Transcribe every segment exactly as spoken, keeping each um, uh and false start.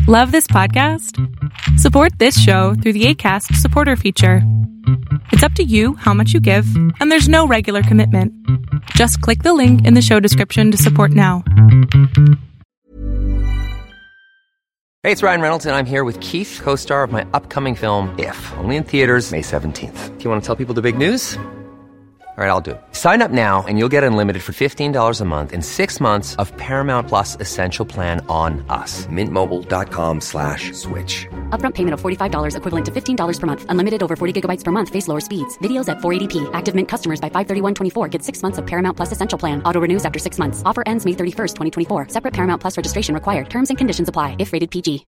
Love this podcast? Support this show through the Acast supporter feature. It's up to you how much you give, and there's no regular commitment. Just click the link in the show description to support now. Hey, it's Ryan Reynolds, and I'm here with Keith, co-star of my upcoming film, If, only in theaters May seventeenth. Do you want to tell people the big news? All right, I'll do it. Sign up now and you'll get unlimited for fifteen dollars a month and six months of Paramount Plus Essential Plan on us. Mint Mobile dot com slash switch. Upfront payment of forty-five dollars equivalent to fifteen dollars per month. Unlimited over forty gigabytes per month. Face lower speeds. Videos at four eighty p. Active Mint customers by five thirty-one twenty-four get six months of Paramount Plus Essential Plan. Auto renews after six months. Offer ends May thirty-first, twenty twenty-four. Separate Paramount Plus registration required. Terms and conditions apply if rated P G.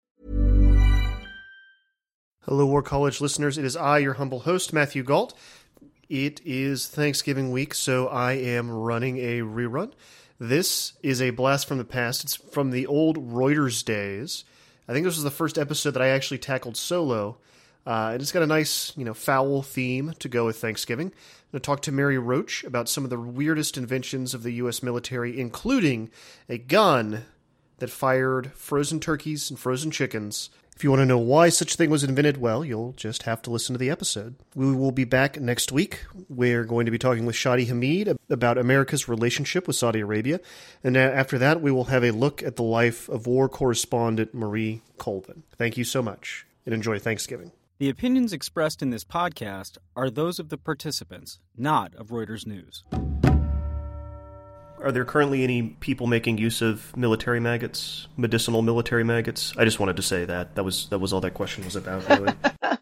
Hello, War College listeners. It is I, your humble host, Matthew Galt. It is Thanksgiving week, so I am running a rerun. This is a blast from the past. It's from the old Reuters days. I think this was the first episode that I actually tackled solo. Uh, and it's got a nice, you know, foul theme to go with Thanksgiving. I'm going to talk to Mary Roach about some of the weirdest inventions of the U S military, including a gun that fired frozen turkeys and frozen chickens. If you want to know why such a thing was invented, well, you'll just have to listen to the episode. We will be back next week. We're going to be talking with Shadi Hamid about America's relationship with Saudi Arabia. And after that, we will have a look at the life of war correspondent Marie Colvin. Thank you so much, and enjoy Thanksgiving. The opinions expressed in this podcast are those of the participants, not of Reuters News. Are there currently any people making use of military maggots, medicinal military maggots? I just wanted to say that. That was that was all that question was about, really.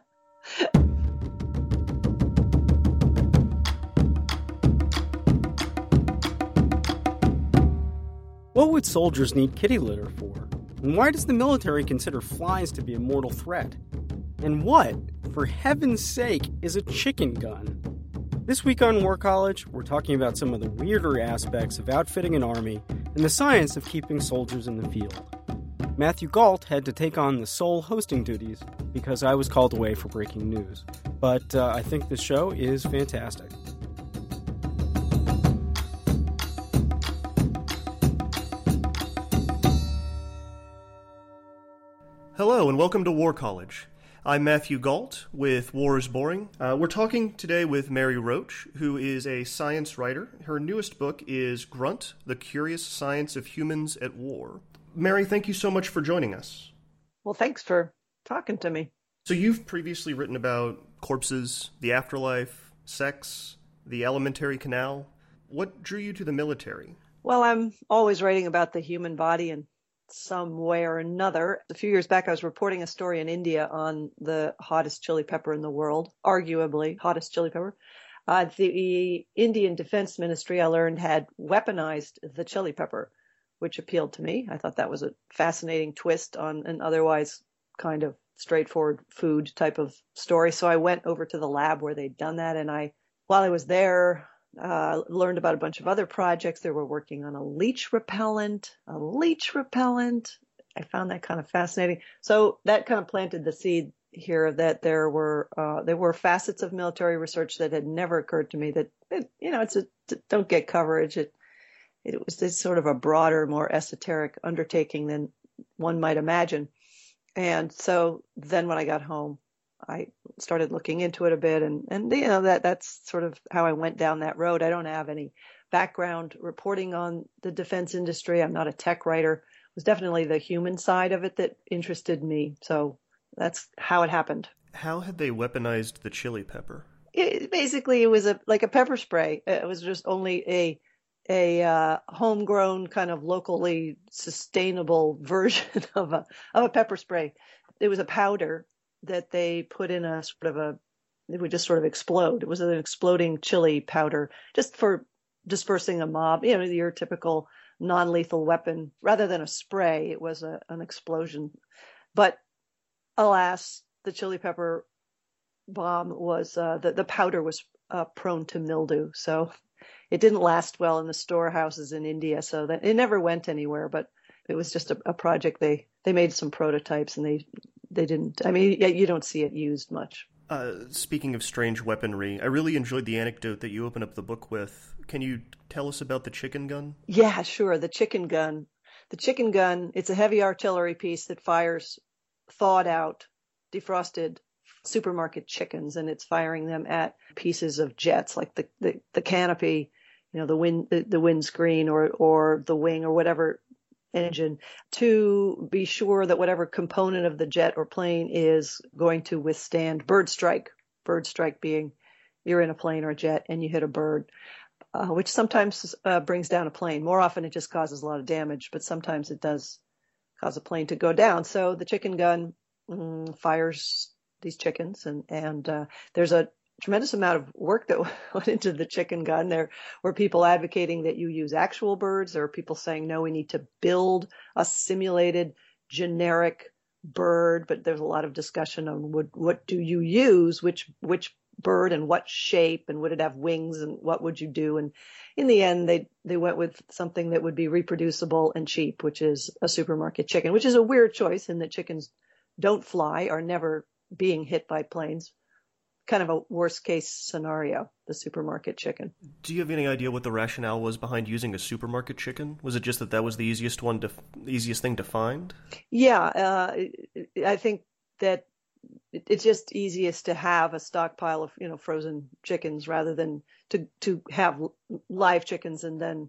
What would soldiers need kitty litter for? And why does the military consider flies to be a mortal threat? And what, for heaven's sake, is a chicken gun? This week on War College, we're talking about some of the weirder aspects of outfitting an army and the science of keeping soldiers in the field. Matthew Galt had to take on the sole hosting duties because I was called away for breaking news. But uh, I think this show is fantastic. Hello, and welcome to War College. I'm Matthew Galt with War is Boring. Uh, we're talking today with Mary Roach, who is a science writer. Her newest book is Grunt, The Curious Science of Humans at War. Mary, thank you so much for joining us. Well, thanks for talking to me. So you've previously written about corpses, the afterlife, sex, the alimentary canal. What drew you to the military? Well, I'm always writing about the human body in some way or another. A few years back, I was reporting a story in India on the hottest chili pepper in the world, arguably hottest chili pepper. Uh, the Indian Defense Ministry, I learned, had weaponized the chili pepper, which appealed to me. I thought that was a fascinating twist on an otherwise kind of straightforward food type of story. So I went over to the lab where they'd done that, and I, while I was there, Uh, learned about a bunch of other projects. They were working on a leech repellent, a leech repellent. I found that kind of fascinating. So that kind of planted the seed here that there were uh, there were facets of military research that had never occurred to me that, it, you know, it's a, don't get coverage. It, it was this sort of a broader, more esoteric undertaking than one might imagine. And so then when I got home, I started looking into it a bit, and, and you know, that that's sort of how I went down that road. I don't have any background reporting on the defense industry. I'm not a tech writer. It was definitely the human side of it that interested me. So that's how it happened. How had they weaponized the chili pepper? It, basically, it was a like a pepper spray. It was just only a a uh, homegrown, kind of locally sustainable version of a of a pepper spray. It was a powder that they put in a sort of a, it would just sort of explode. It was an exploding chili powder just for dispersing a mob, you know, your typical non-lethal weapon. Rather than a spray, it was a, an explosion. But alas, the chili pepper bomb was, uh, the, the powder was uh, prone to mildew. So it didn't last well in the storehouses in India. So that it never went anywhere, but it was just a, a project. They, they made some prototypes and they, They didn't. I mean, you don't see it used much. Uh, speaking of strange weaponry, I really enjoyed the anecdote that you open up the book with. Can you tell us about the chicken gun? Yeah, sure. The chicken gun. The chicken gun, it's a heavy artillery piece that fires thawed out, defrosted supermarket chickens, and it's firing them at pieces of jets like the, the, the canopy, you know, the wind, the, the windscreen or, or the wing or whatever engine, to be sure that whatever component of the jet or plane is going to withstand bird strike. Bird strike being you're in a plane or a jet and you hit a bird, uh, which sometimes uh, brings down a plane. More often it just causes a lot of damage, but sometimes it does cause a plane to go down. So the chicken gun mm, fires these chickens, and, and uh, there's a tremendous amount of work that went into the chicken gun. There were people advocating that you use actual birds. There were people saying, no, we need to build a simulated generic bird. But there's a lot of discussion on what, what do you use, which, which bird and what shape, and would it have wings, and what would you do? And in the end, they, they went with something that would be reproducible and cheap, which is a supermarket chicken, which is a weird choice in that chickens don't fly, are never being hit by planes. Kind of a worst case scenario, the supermarket chicken. Do you have any idea what the rationale was behind using a supermarket chicken? Was it just that that was the easiest one to, easiest thing to find? Yeah, uh, I think that it's just easiest to have a stockpile of, you know, frozen chickens rather than to, to have live chickens and then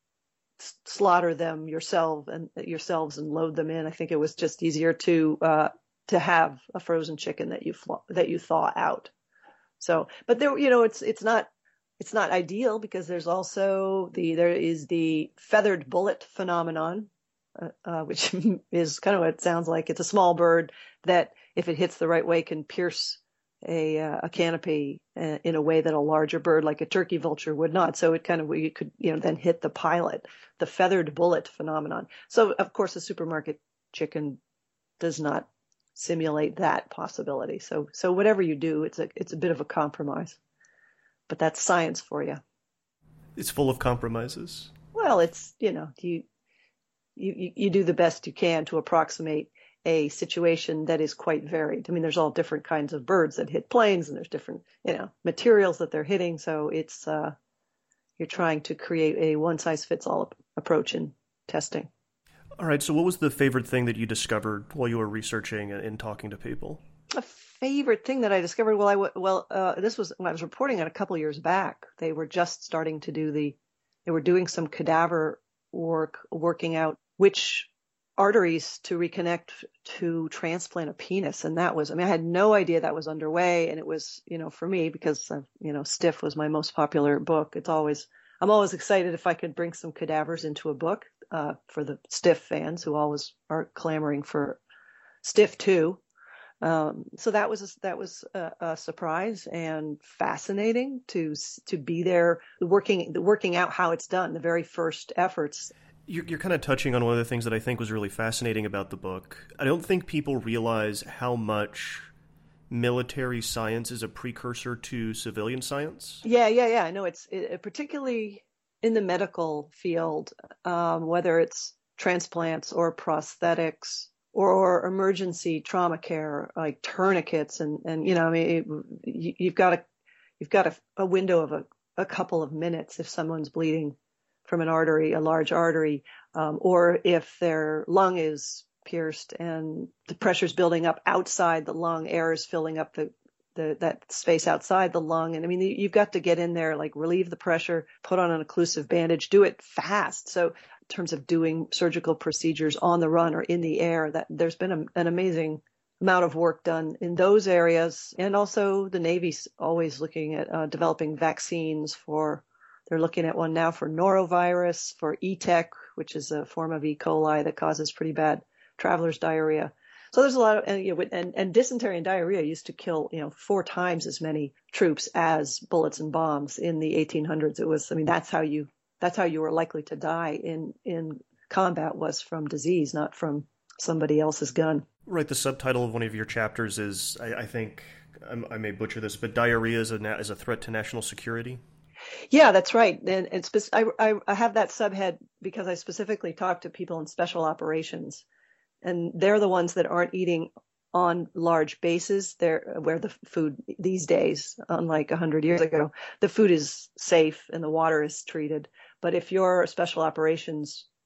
slaughter them yourself and yourselves and load them in. I think it was just easier to, uh, to have a frozen chicken that you, fl- that you thaw out. So, but there, you know, it's, it's not, it's not ideal because there's also the, there is the feathered bullet phenomenon, uh, uh, which is kind of what it sounds like. It's a small bird that, if it hits the right way, can pierce a, uh, a canopy uh, in a way that a larger bird like a turkey vulture would not. So it kind of, you could, you know, then hit the pilot, the feathered bullet phenomenon. So of course, a supermarket chicken does not simulate that possibility. So, so whatever you do, it's a, it's a bit of a compromise, but that's science for you. It's full of compromises. Well, it's, you know, you, you, you do the best you can to approximate a situation that is quite varied. I mean, there's all different kinds of birds that hit planes, and there's different, you know, materials that they're hitting. So it's, uh, you're trying to create a one size fits all approach in testing. All right. So what was the favorite thing that you discovered while you were researching and talking to people? A favorite thing that I discovered? Well, I, well, uh, this was when I was reporting it a couple years back. They were just starting to do the, they were doing some cadaver work, working out which arteries to reconnect to transplant a penis. And that was, I mean, I had no idea that was underway. And it was, you know, for me, because, uh, you know, Stiff was my most popular book. It's always, I'm always excited if I could bring some cadavers into a book, uh, for the Stiff fans who always are clamoring for Stiff two. Um, so that was, a, that was a, a surprise and fascinating to, to be there working, working out how it's done, the very first efforts. You're, you're kind of touching on one of the things that I think was really fascinating about the book. I don't think people realize how much military science is a precursor to civilian science. Yeah, yeah, yeah. I know it's it, particularly in the medical field, um, whether it's transplants or prosthetics or, or emergency trauma care, like tourniquets, and, and you know, I mean, it, you, you've got a you've got a, a window of a, a couple of minutes if someone's bleeding from an artery, a large artery, um, or if their lung is pierced and the pressure's building up outside the lung, air is filling up the, the that space outside the lung. And I mean, you've got to get in there, like relieve the pressure, put on an occlusive bandage, do it fast. So in terms of doing surgical procedures on the run or in the air, that there's been a, an amazing amount of work done in those areas. And also the Navy's always looking at uh, developing vaccines for, they're looking at one now for norovirus, for E T E C, which is a form of E. coli that causes pretty bad traveler's diarrhea. So there's a lot of, and, you know, and, and dysentery and diarrhea used to kill, you know, four times as many troops as bullets and bombs in the eighteen hundreds. It was, I mean, that's how you, that's how you were likely to die in, in combat, was from disease, not from somebody else's gun. Right. The subtitle of one of your chapters is, I, I think, I, I may butcher this, but diarrhea is a, is a threat to national security. Yeah, that's right. And, and spe- I, I, I have that subhead because I specifically talk to people in special operations, and they're the ones that aren't eating on large bases. They're where the food these days, unlike a hundred years ago, the food is safe and the water is treated. But if you're a special operations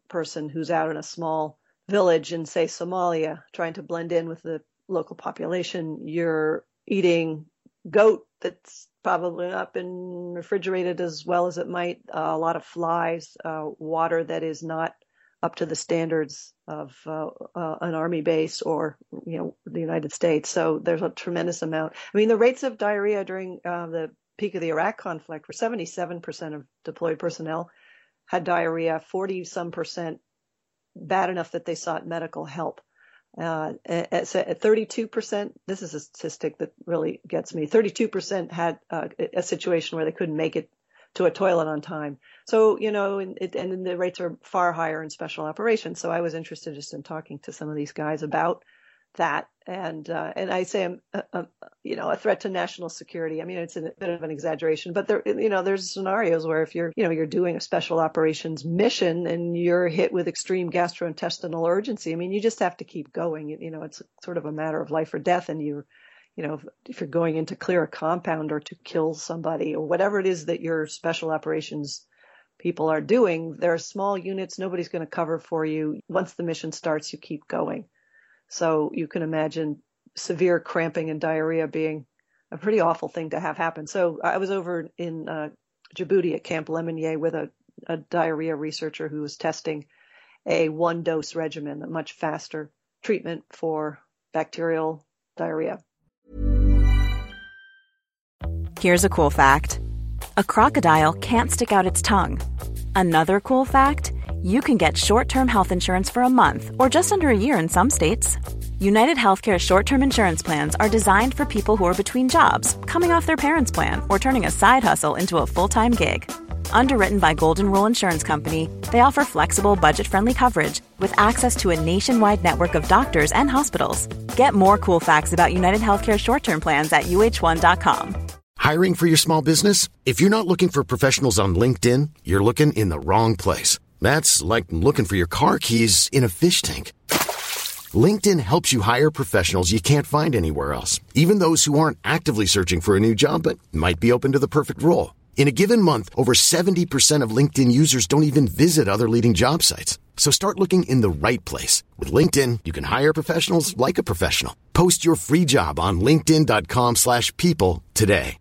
person who's out in a small village in, say, Somalia, trying to blend in with the local population. You're eating goat that's probably not been refrigerated as well as it might, uh, a lot of flies, uh, water that is not up to the standards of uh, uh, an army base or, you know, the United States. So there's a tremendous amount. I mean, the rates of diarrhea during uh, the peak of the Iraq conflict were seventy-seven percent of deployed personnel had diarrhea, forty some percent bad enough that they sought medical help. Uh, at, at thirty-two percent, this is a statistic that really gets me, thirty-two percent had uh, a situation where they couldn't make it to a toilet on time. So, you know, and, it, and the rates are far higher in special operations. So I was interested just in talking to some of these guys about that. And, uh, and I say, I'm, a, a, you know, a threat to national security. I mean, it's a bit of an exaggeration, but there, you know, there's scenarios where if you're, you know, you're doing a special operations mission and you're hit with extreme gastrointestinal urgency, I mean, you just have to keep going. You, you know, it's sort of a matter of life or death. And you're, you know, if, if you're going in to clear a compound or to kill somebody or whatever it is that your special operations people are doing, there are small units. Nobody's going to cover for you. Once the mission starts, you keep going. So you can imagine severe cramping and diarrhea being a pretty awful thing to have happen. So I was over in uh, Djibouti at Camp Lemonnier with a, a diarrhea researcher who was testing a one-dose regimen, a much faster treatment for bacterial diarrhea. Here's a cool fact. A crocodile can't stick out its tongue. Another cool fact, you can get short-term health insurance for a month or just under a year in some states. United Healthcare short-term insurance plans are designed for people who are between jobs, coming off their parents' plan, or turning a side hustle into a full-time gig. Underwritten by Golden Rule Insurance Company, they offer flexible, budget-friendly coverage with access to a nationwide network of doctors and hospitals. Get more cool facts about United Healthcare short-term plans at U H one dot com. Hiring for your small business? If you're not looking for professionals on LinkedIn, you're looking in the wrong place. That's like looking for your car keys in a fish tank. LinkedIn helps you hire professionals you can't find anywhere else, even those who aren't actively searching for a new job but might be open to the perfect role. In a given month, over seventy percent of LinkedIn users don't even visit other leading job sites. So start looking in the right place. With LinkedIn, you can hire professionals like a professional. Post your free job on linkedin dot com slash people today.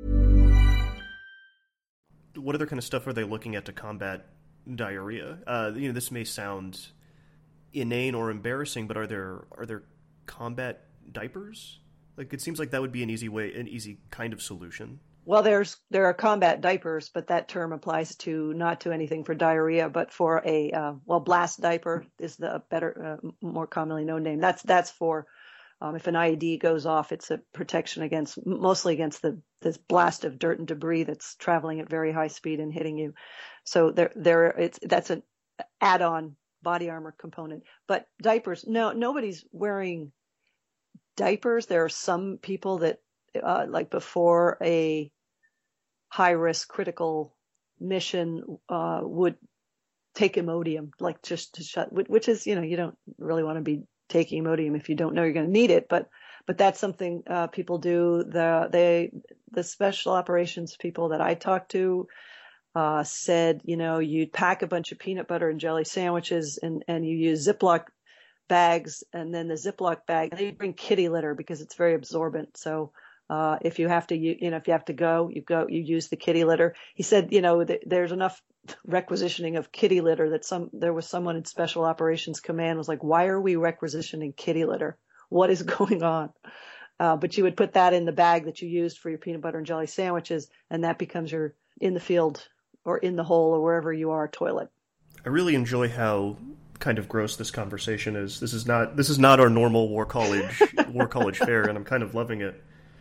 What other kind of stuff are they looking at to combat diarrhea? Uh, you know, this may sound inane or embarrassing, but are there are there combat diapers? Like, it seems like that would be an easy way, an easy kind of solution. Well, there's there are combat diapers, but that term applies to not to anything for diarrhea, but for a uh, well, blast diaper is the better, uh, more commonly known name. That's that's for um, if an I E D goes off, it's a protection against mostly against the this blast of dirt and debris that's traveling at very high speed and hitting you. So there there it's that's an add-on body armor component. But diapers, no, nobody's wearing diapers. There are some people that uh, like before a high-risk critical mission uh, would take Imodium, like just to shut, which is, you know, you don't really want to be taking Imodium if you don't know you're going to need it, but but that's something uh, people do. The they the special operations people that I talked to uh, said, you know, you'd pack a bunch of peanut butter and jelly sandwiches and and you use Ziploc bags, and then the Ziploc bag, they bring kitty litter because it's very absorbent. So Uh, if you have to, you, you know, if you have to go, you go, you use the kitty litter. He said, you know, th- there's enough requisitioning of kitty litter that some, there was someone in Special Operations Command was like, why are we requisitioning kitty litter? What is going on? Uh, but you would put that in the bag that you used for your peanut butter and jelly sandwiches, and that becomes your in the field or in the hole or wherever you are toilet. I really enjoy how kind of gross this conversation is. This is not, this is not our normal War College, War College fare, and I'm kind of loving it.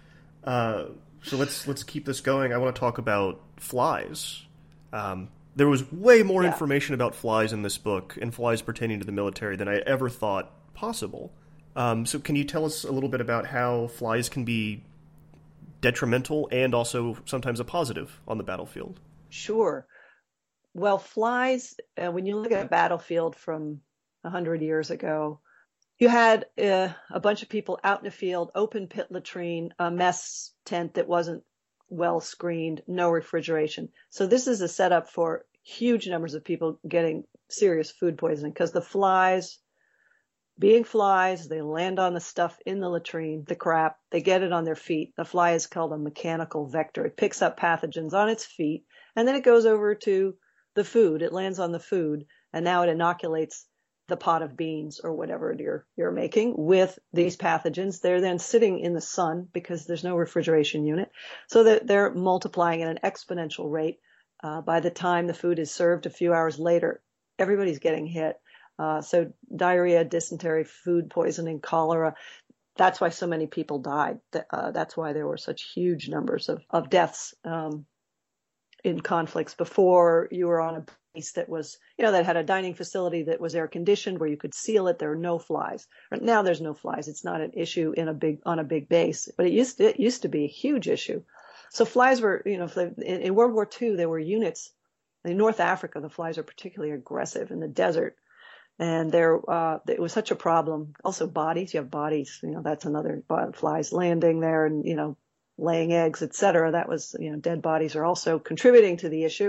Uh, so let's let's keep this going. I want to talk about flies. Um, there was way more yeah. information about flies in this book, and flies pertaining to the military, than I ever thought possible. Um, so can you tell us a little bit about how flies can be detrimental and also sometimes a positive on the battlefield? Sure. Well, flies, uh, when you look at a battlefield from one hundred years ago, you had uh, a bunch of people out in the field, open pit latrine, a mess tent that wasn't well screened, no refrigeration. So this is a setup for huge numbers of people getting serious food poisoning because the flies, being flies, they land on the stuff in the latrine, the crap, they get it on their feet. The fly is called a mechanical vector. It picks up pathogens on its feet, and then it goes over to the food. It lands on the food, and now it inoculates the pot of beans or whatever you're you're making with these pathogens. They're then sitting in the sun because there's no refrigeration unit, so that they're multiplying at an exponential rate. Uh, by the time the food is served a few hours later, everybody's getting hit. Uh, so diarrhea, dysentery, food poisoning, cholera. That's why so many people died. Uh, that's why there were such huge numbers of, of deaths um, in conflicts. Before, you were on a base that was, you know, that had a dining facility that was air conditioned where you could seal it. There were no flies. Right now there's no flies. It's not an issue in a big, on a big base, but it used to, it used to be a huge issue. So flies were, you know, in, in World War Two, there were units in North Africa. The flies are particularly aggressive in the desert. And there, uh, it was such a problem. Also bodies, you have bodies, you know, that's another, flies landing there and, you know, laying eggs, et cetera. That was, you know, dead bodies are also contributing to the issue.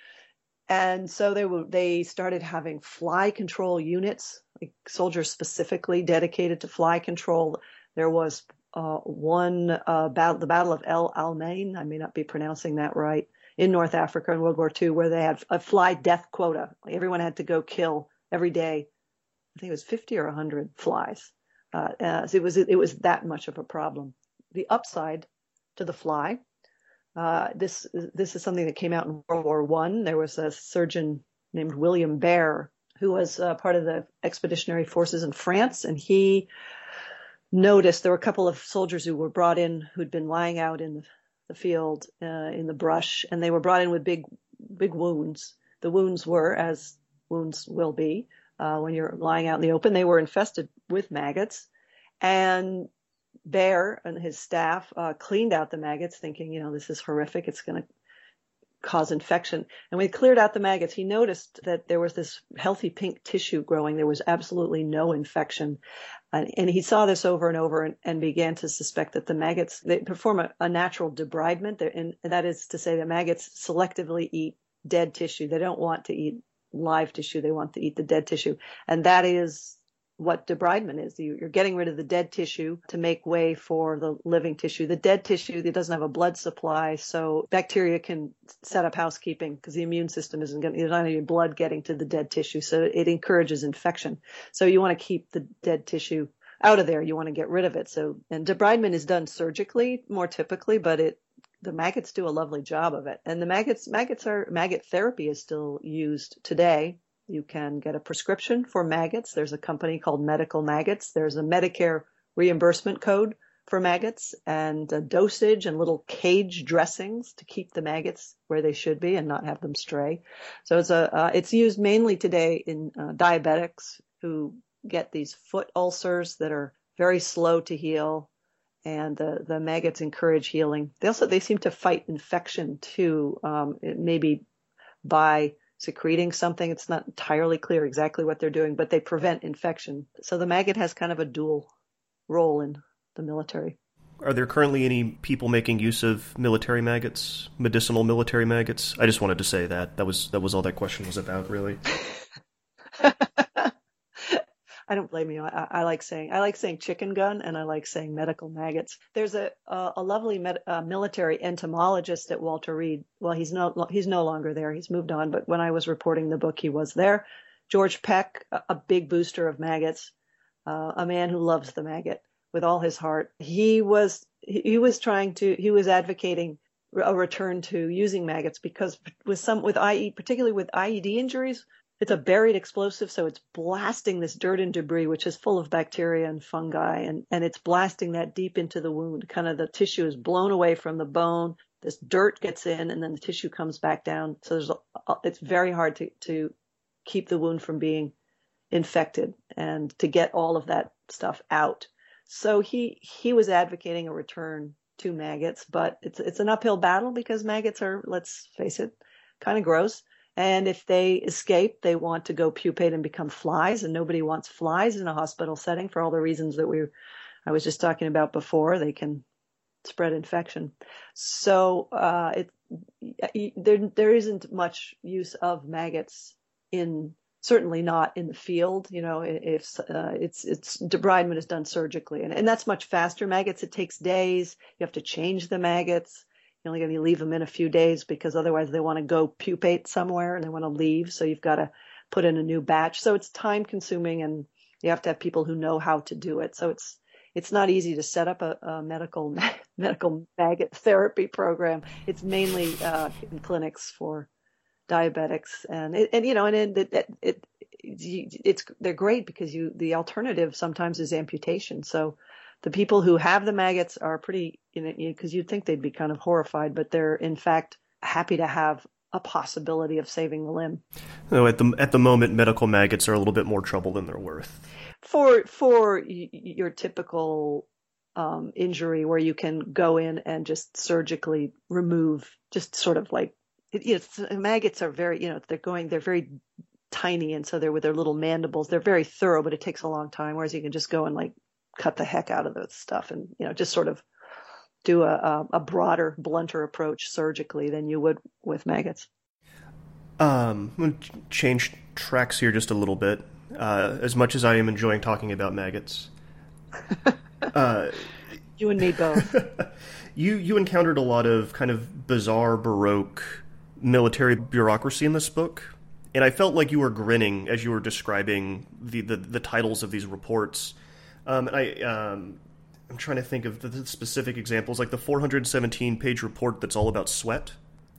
And so they were, they started having fly control units, like soldiers specifically dedicated to fly control. There was, uh, one, uh, battle, the Battle of El Alamein. I may not be pronouncing that right, in North Africa in World War Two, where they had a fly death quota. Everyone had to go kill every day. I think it was fifty or a hundred flies. Uh, uh, so it was, it was that much of a problem. The upside to the fly, uh, this, this is something that came out in World War One. There was a surgeon named William Baer, who was uh, part of the expeditionary forces in France. And he noticed there were a couple of soldiers who were brought in who'd been lying out in the, the field, uh, in the brush, and they were brought in with big, big wounds. The wounds were, as wounds will be, uh, when you're lying out in the open, they were infested with maggots. And Baer and his staff uh, cleaned out the maggots, thinking, you know, this is horrific. It's going to cause infection. And when he cleared out the maggots, he noticed that there was this healthy pink tissue growing. There was absolutely no infection. And, and he saw this over and over and, and began to suspect that the maggots, they perform a, a natural debridement. And that is to say that maggots selectively eat dead tissue. They don't want to eat live tissue. They want to eat the dead tissue. And that is what debridement is. You're getting rid of the dead tissue to make way for the living tissue. The dead tissue, it doesn't have a blood supply, so bacteria can set up housekeeping because the immune system isn't going to, there's not any blood getting to the dead tissue, so it encourages infection. So you want to keep the dead tissue out of there. You want to get rid of it. So, and debridement is done surgically more typically, but it, the maggots do a lovely job of it. And the maggots, maggots are, maggot therapy is still used today. You can get a prescription for maggots. There's a company called Medical Maggots. There's a Medicare reimbursement code for maggots and a dosage and little cage dressings to keep the maggots where they should be and not have them stray. So it's a, uh, it's used mainly today in uh, diabetics who get these foot ulcers that are very slow to heal. And the, the maggots encourage healing. They also, they seem to fight infection too, um, maybe by secreting something. It's not entirely clear exactly what they're doing, but they prevent infection. So the maggot has kind of a dual role in the military. Are there currently any people making use of military maggots, medicinal military maggots? I just wanted to say that. That was that was all that question was about, really. I don't blame you. I, I like saying I like saying chicken gun, and I like saying medical maggots. There's a a, a lovely med, uh, military entomologist at Walter Reed. Well, he's no he's no longer there. He's moved on. But when I was reporting the book, he was there. George Peck, a, a big booster of maggots, uh, a man who loves the maggot with all his heart. He was he, he was trying to he was advocating a return to using maggots because with some with I E particularly with I E D injuries. It's a buried explosive, so it's blasting this dirt and debris, which is full of bacteria and fungi, and, and it's blasting that deep into the wound. Kind of the tissue is blown away from the bone. This dirt gets in, and then the tissue comes back down. So there's a, it's very hard to, to keep the wound from being infected and to get all of that stuff out. So he he was advocating a return to maggots, but it's it's an uphill battle because maggots are, let's face it, kind of gross. And if they escape, they want to go pupate and become flies, and nobody wants flies in a hospital setting for all the reasons that we, I was just talking about before. They can spread infection. So uh, it, there there isn't much use of maggots in, certainly not in the field. You know, if uh, it's it's debridement is done surgically, and, and that's much faster. Maggots, it takes days. You have to change the maggots. You're only going to leave them in a few days because otherwise they want to go pupate somewhere and they want to leave. So you've got to put in a new batch. So it's time consuming, and you have to have people who know how to do it. So it's it's not easy to set up a, a medical medical maggot therapy program. It's mainly uh, in clinics for diabetics, and it, and you know, and it, it, it it's they're great because you the alternative sometimes is amputation. So the people who have the maggots are pretty, you know, because you'd think they'd be kind of horrified, but they're in fact happy to have a possibility of saving the limb. No, at the at the moment, medical maggots are a little bit more trouble than they're worth. For for your typical um, injury where you can go in and just surgically remove, just sort of like, it's, maggots are very, you know, they're going, they're very tiny, and so they're with their little mandibles. They're very thorough, but it takes a long time. Whereas you can just go and like cut the heck out of the stuff, and you know, just sort of do a, a, a broader, blunter approach surgically than you would with maggots. Um, I'm going to change tracks here just a little bit. Uh, as much as I am enjoying talking about maggots, uh, you and me both. you you encountered a lot of kind of bizarre Baroque military bureaucracy in this book, and I felt like you were grinning as you were describing the the, the titles of these reports. Um, and I um, I'm trying to think of the, the specific examples, like the four hundred seventeen page report that's all about sweat.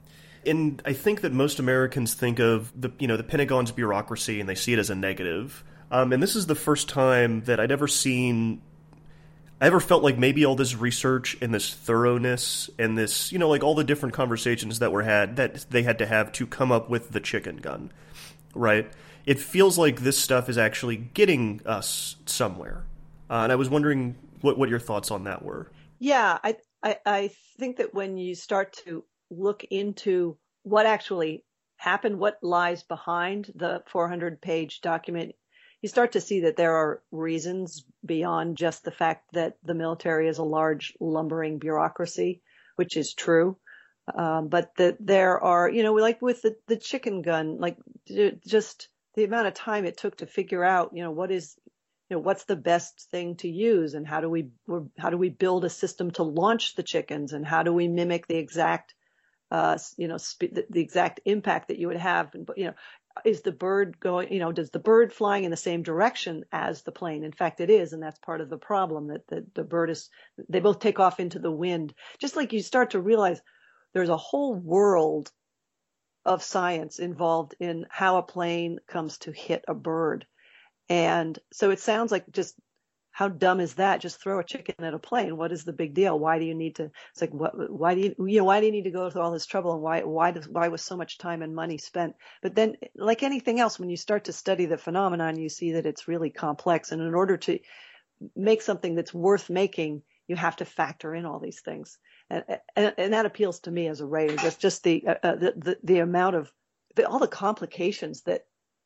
And I think that most Americans think of the, you know, the Pentagon's bureaucracy and they see it as a negative. Um, and this is the first time that I'd ever seen, I ever felt like maybe all this research and this thoroughness and this, you know, like all the different conversations that were had, that they had to have to come up with the chicken gun, right? It feels like this stuff is actually getting us somewhere. Uh, and I was wondering what, what your thoughts on that were. Yeah, I, I I think that when you start to look into what actually happened, what lies behind the four hundred page document, you start to see that there are reasons beyond just the fact that the military is a large lumbering bureaucracy, which is true. Um, but that there are, you know, like with the, the chicken gun, like just the amount of time it took to figure out, you know, what is, you know, what's the best thing to use, and how do we, how do we build a system to launch the chickens, and how do we mimic the exact Uh, you know, sp- the, the exact impact that you would have. But, you know, is the bird going, you know, does the bird flying in the same direction as the plane? In fact, it is. And that's part of the problem, that the, the bird is, they both take off into the wind. Just like you start to realize there's a whole world of science involved in how a plane comes to hit a bird. And so it sounds like just, how dumb is that? Just throw a chicken at a plane. What is the big deal? Why do you need to? It's like, what? Why do you? You know, why do you need to go through all this trouble? And why? Why does? Why was so much time and money spent? But then, like anything else, when you start to study the phenomenon, you see that it's really complex. And in order to make something that's worth making, you have to factor in all these things. And and, and that appeals to me as a writer. Just just the uh, the, the the amount of the, all the complications that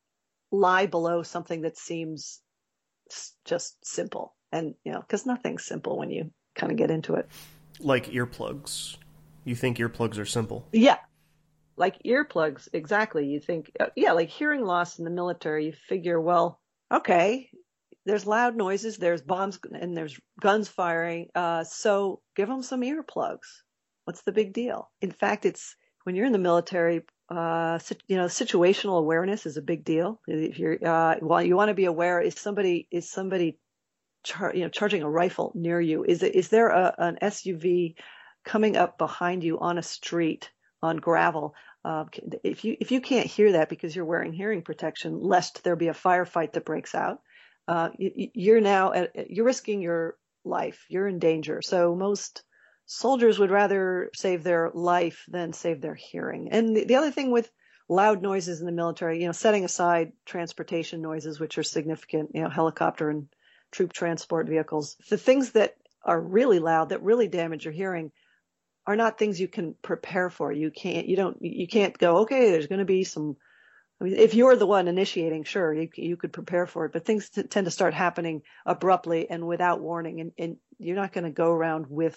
lie below something that seems just simple. And, you know, because nothing's simple when you kind of get into it. Like earplugs. You think earplugs are simple? Yeah. Like earplugs, exactly. You think, uh, yeah, like hearing loss in the military, you figure, well, okay, there's loud noises, there's bombs, and there's guns firing. Uh, so give them some earplugs. What's the big deal? In fact, it's when you're in the military, Uh, you know, situational awareness is a big deal. If you're, uh, well, you want to be aware, is somebody, is somebody, char- you know, charging a rifle near you? Is it, is there a, an S U V coming up behind you on a street on gravel? Uh, if you, if you can't hear that because you're wearing hearing protection, lest there be a firefight that breaks out, uh, you, you're now, at, you're risking your life. You're in danger. So most soldiers would rather save their life than save their hearing. And the, the other thing with loud noises in the military, you know, setting aside transportation noises, which are significant, you know, helicopter and troop transport vehicles, the things that are really loud, that really damage your hearing, are not things you can prepare for. You can't, you don't, you can't go, okay, there's going to be some, I mean, if you're the one initiating, sure, you, you could prepare for it, but things t- tend to start happening abruptly and without warning. And, and you're not going to go around with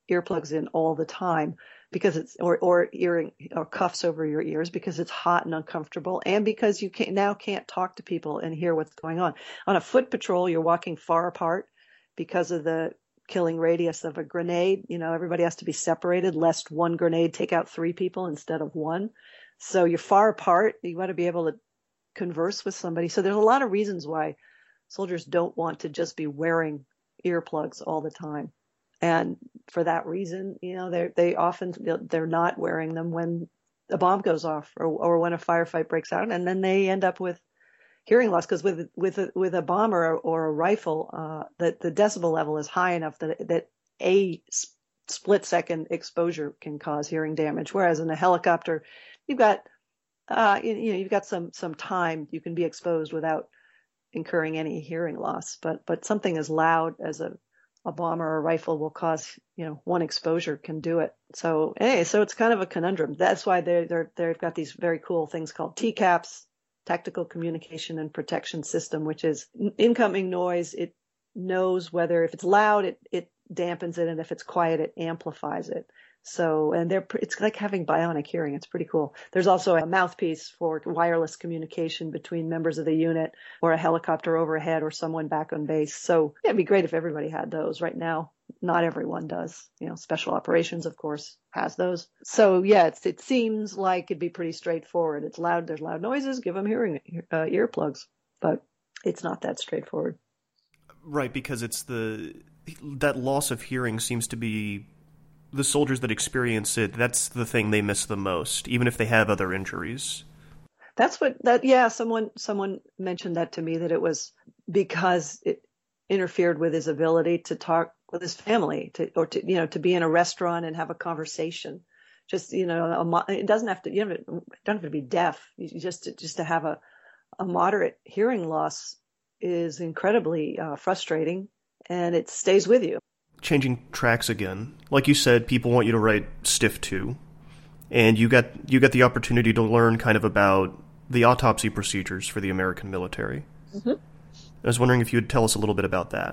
earplugs in all the time because it's, or, or earring or cuffs over your ears because it's hot and uncomfortable, and because you can now can't talk to people and hear what's going on. On a foot patrol, you're walking far apart because of the killing radius of a grenade. You know, everybody has to be separated lest one grenade take out three people instead of one. So you're far apart. You want to be able to converse with somebody. So there's a lot of reasons why soldiers don't want to just be wearing earplugs all the time. And for that reason, you know, they they often, they're not wearing them when a bomb goes off or, or when a firefight breaks out. And then they end up with hearing loss because with with a, with a bomb or, or a rifle, uh, the, the decibel level is high enough that that a split second exposure can cause hearing damage. Whereas in a helicopter, you've got uh, you, you know, you've got some some time you can be exposed without incurring any hearing loss. But but something as loud as a a bomb or a rifle will cause, you know, one exposure can do it. So, hey, so it's kind of a conundrum. That's why they're, they're, they've got these very cool things called T CAPS, Tactical Communication and Protection System, which is incoming noise. It knows whether, if it's loud, it, it dampens it, and if it's quiet, it amplifies it. So, and they're, it's like having bionic hearing. It's pretty cool. There's also a mouthpiece for wireless communication between members of the unit or a helicopter overhead or someone back on base. So yeah, it'd be great if everybody had those. Right now, not everyone does. You know, special operations, of course, has those. So yeah, it's, it seems like it'd be pretty straightforward. It's loud. There's loud noises. Give them hearing uh, earplugs, but it's not that straightforward. Right, because it's the, that loss of hearing seems to be, the soldiers that experience it, that's the thing they miss the most, even if they have other injuries. That's what that, yeah, someone, someone mentioned that to me, that it was because it interfered with his ability to talk with his family, to, or to, you know, to be in a restaurant and have a conversation. Just, you know, a, it doesn't have to, you know, it don't have to be deaf. You just, just to have a, a moderate hearing loss is incredibly uh, frustrating, and it stays with you. Changing tracks again. Like you said, people want you to write Stiff two, and you got you get the opportunity to learn kind of about the autopsy procedures for the American military. Mm-hmm. I was wondering if you would tell us a little bit about that.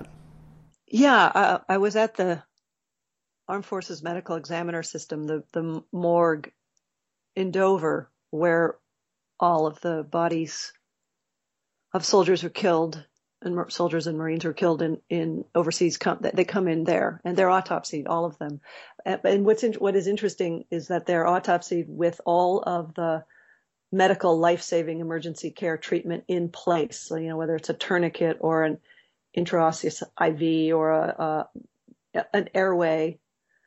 Yeah, uh, I was at the Armed Forces Medical Examiner System, the, the morgue in Dover, where all of the bodies of soldiers were killed, and soldiers and Marines were killed in, in overseas, come, they come in there, and they're autopsied, all of them. And what's in, what is interesting is that they're autopsied with all of the medical life-saving emergency care treatment in place. So, you know, whether it's a tourniquet or an intraosseous I V or a, a an airway.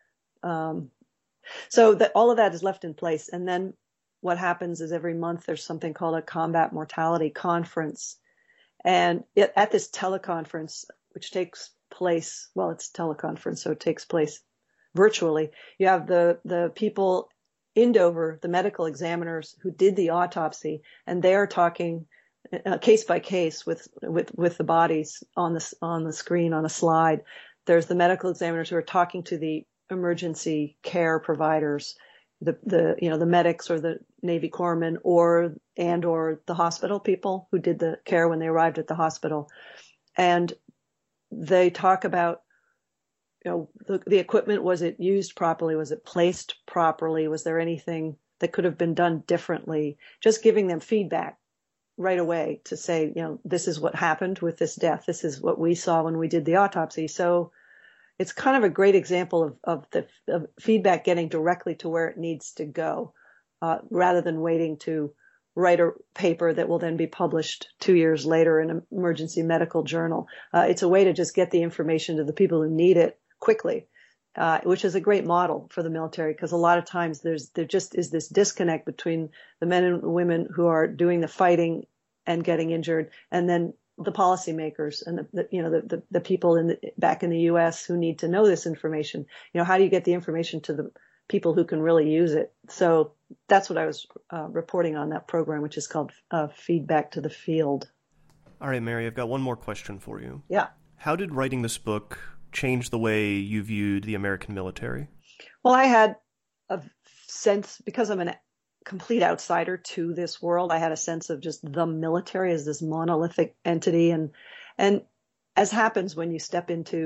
Um, so that all of that is left in place. And then what happens is every month there's something called a combat mortality conference. And it, at this teleconference, which takes place, well, it's teleconference, so it takes place virtually. You have the, the people in Dover, the medical examiners who did the autopsy, and they're talking uh, case by case with, with, with the bodies on the, on the screen, on a slide. There's the medical examiners who are talking to the emergency care providers, the, the, you know, the medics or the Navy corpsmen or, and or the hospital people who did the care when they arrived at the hospital. And they talk about, you know, the, the equipment, was it used properly? Was it placed properly? Was there anything that could have been done differently? Just giving them feedback right away to say, you know, this is what happened with this death. This is what we saw when we did the autopsy. So it's kind of a great example of, of the of feedback getting directly to where it needs to go, uh, rather than waiting to write a paper that will then be published two years later in an emergency medical journal. Uh, it's a way to just get the information to the people who need it quickly, uh, which is a great model for the military, because a lot of times there's there just is this disconnect between the men and women who are doing the fighting and getting injured, and then the policymakers and the, the you know the, the, the people in the, back in the U S who need to know this information. You know, how do you get the information to the people who can really use it? So that's what I was uh, reporting on that program, which is called uh, Feedback to the Field. All right, Mary, I've got one more question for you. Yeah. How did writing this book change the way you viewed the American military? Well, I had a sense, because I'm a complete outsider to this world, I had a sense of just the military as this monolithic entity. And, and as happens when you step into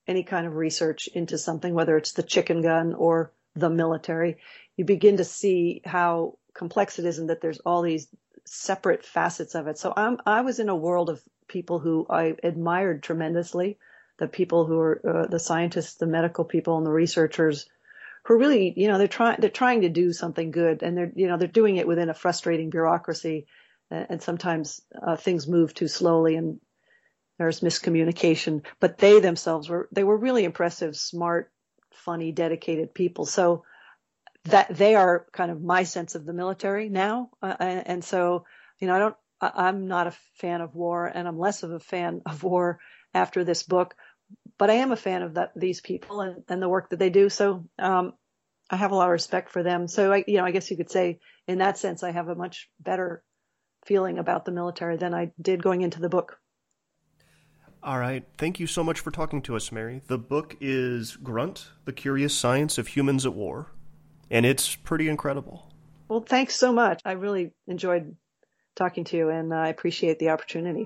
any kind of research into something, whether it's the chicken gun or the military, you begin to see how complex it is and that there's all these separate facets of it. So I'm, I was in a world of people who I admired tremendously, the people who are uh, the scientists, the medical people, and the researchers who are really, you know, they're trying, they're trying to do something good, and they're, you know, they're doing it within a frustrating bureaucracy. And sometimes uh, things move too slowly and there's miscommunication, but they themselves were, they were really impressive, smart, funny, dedicated people. So that they are kind of my sense of the military now. Uh, and, and so, you know, I don't, I, I'm not a fan of war, and I'm less of a fan of war after this book, but I am a fan of that, these people and, and the work that they do. So, um, I have a lot of respect for them. So I, you know, I guess you could say in that sense, I have a much better feeling about the military than I did going into the book. All right. Thank you so much for talking to us, Mary. The book is Grunt, The Curious Science of Humans at War, and it's pretty incredible. Well, thanks so much. I really enjoyed talking to you, and I appreciate the opportunity.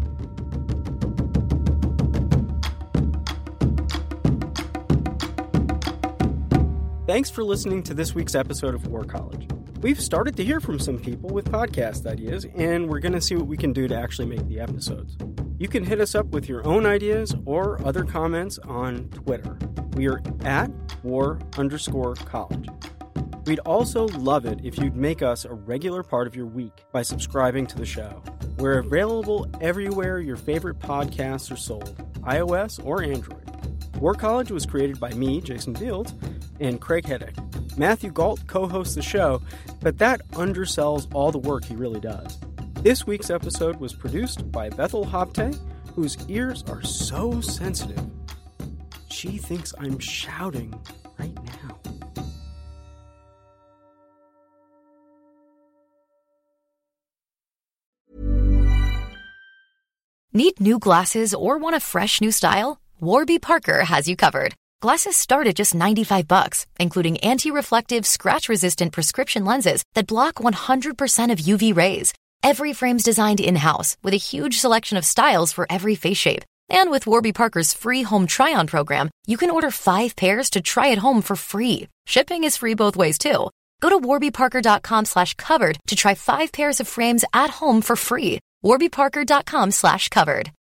Thanks for listening to this week's episode of War College. We've started to hear from some people with podcast ideas, and we're going to see what we can do to actually make the episodes. You can hit us up with your own ideas or other comments on Twitter. We are at war underscore college. We'd also love it if you'd make us a regular part of your week by subscribing to the show. We're available everywhere your favorite podcasts are sold, iOS or Android. War College was created by me, Jason Fields, and Craig Heddick. Matthew Galt co-hosts the show, but that undersells all the work he really does. This week's episode was produced by Bethel Hopte, whose ears are so sensitive. She thinks I'm shouting right now. Need new glasses or want a fresh new style? Warby Parker has you covered. Glasses start at just ninety-five bucks, including anti-reflective, scratch-resistant prescription lenses that block one hundred percent of U V rays. Every frame's designed in-house with a huge selection of styles for every face shape. And with Warby Parker's free home try-on program, you can order five pairs to try at home for free. Shipping is free both ways, too. Go to warbyparker.com slash covered to try five pairs of frames at home for free. warbyparker.com slash covered.